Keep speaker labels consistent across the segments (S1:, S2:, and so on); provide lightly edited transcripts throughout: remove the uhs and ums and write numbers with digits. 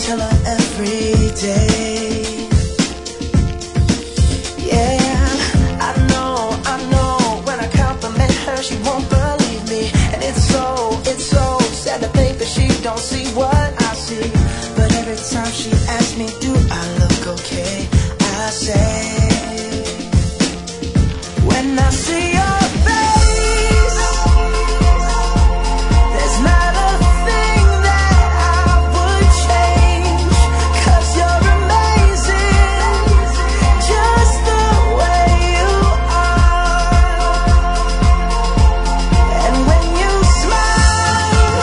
S1: tell her every day. Yeah, I know, when I compliment her, she won't believe me. And it's so sad to think that she don't see what I see. But every time she asks me, do I look okay? I say, when I see your face, there's not a thing that I would change. 'Cause you're amazing, just the way you are. And when you smile,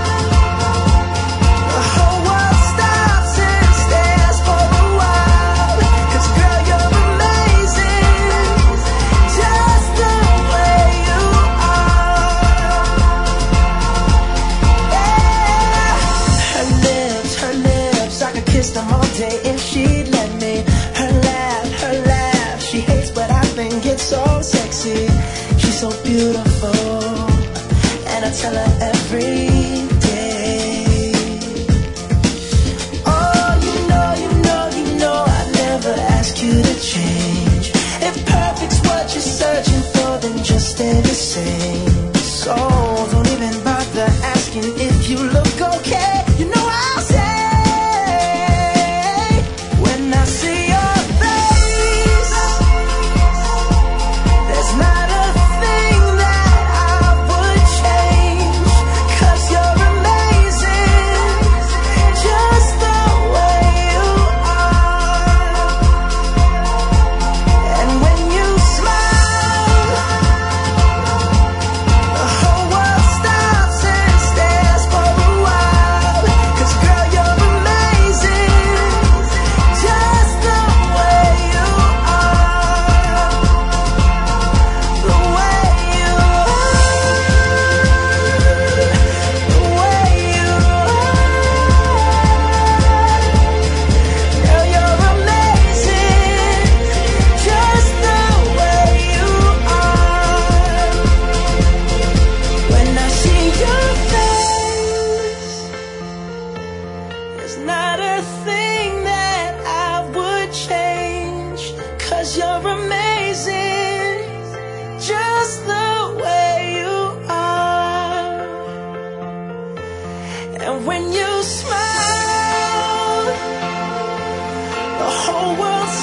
S1: the whole world stops and stares for a while. 'Cause girl, you're amazing, just the way you are. Yeah. Her lips, I could kiss them all day if she'd let me. Her laugh, she hates but I think it's so sexy. She's so beautiful, and I tell her every day. Oh, you know, I never ask you to change. If perfect's what you're searching for, then just stay the same. So don't even bother asking if you look okay. You know I'll say, when I see your face, there's not a thing that I would change. 'Cause you're amazing, just the way you are. And when you smile, the whole world stops and stares for a while. 'Cause girl, you're amazing, just the way you are. The way you are. The way you are. Girl, you're amazing, just the way you are. When I see your face, there's not a thing that I would change. 'Cause you're amazing, just the way you are. And when you smile, the whole world